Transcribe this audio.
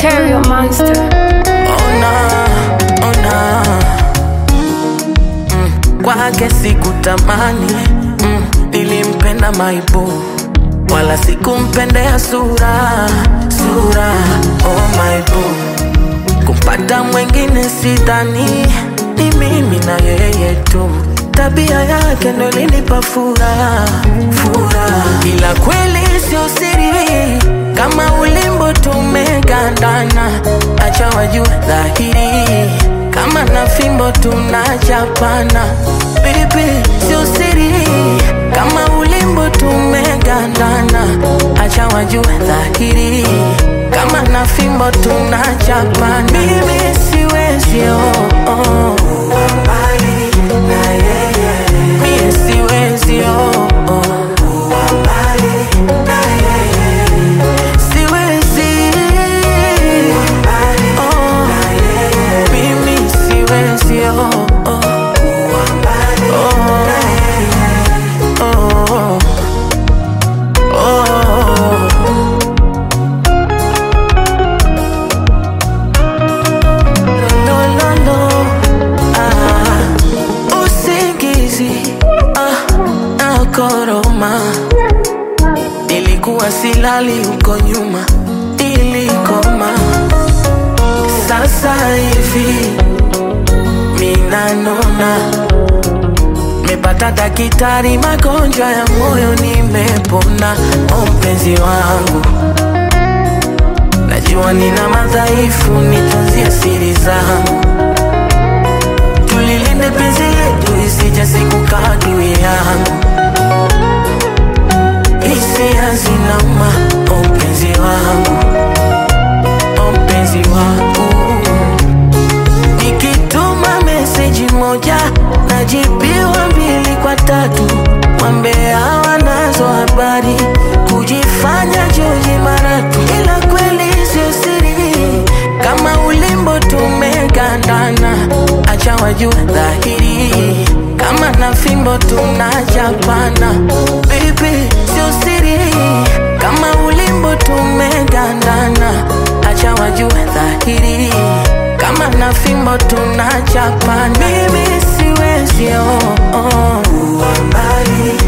Stereo Monster. Ona, ona kwake sikutamani, nilimpenda maibu, wala sikumpendea sura. Oh maibu, kumpata mwengine sidhani, ni mimi na yeye tu. Tabia yake ndo ilinipa furaha. Ila kweli sio siri, kama ulimbo tumegandana. Acha wajue dhahiri, kama na fimbo tunachapana. Baby, sio siri, kama ulimbo tumegandana. Acha wajue dhahiri, kama na fimbo tunachapana. Mimi siwezi kuwa mbali na yeye. Mimi siwezi kuwa mbali na yeye. Siwezi kuwa mbali na yeye. Mimi siwezi kuwa mbali na yeye. Koroma, nilikuwa silali huko nyuma, ilikoma. Sasa hivi mina nona, mepata daktari, magonjwa ya moyo nimepona. O mpenzi wangu, najua nina madhaifu, nitunzie siri zangu. Tulilinde penzi letu isije siku kadui yangu. Hisia zinauma, o mpenzi wangu, o mpenzi wangu. Nikituma meseji moja, najibiwa 2 kwa 3. Wambea wanazo habari, kujifanya Joji Maratu. Ila kweli sio siri, kama ulimbo tumegandana. Acha wajue dhahiri, kama na fimbo tunachapana. Baby, sio siri, kama ulimbo tumegandana. Acha wajue dhahiri, kama na fimbo tunachapana. Mimi siwezi kuwa mbali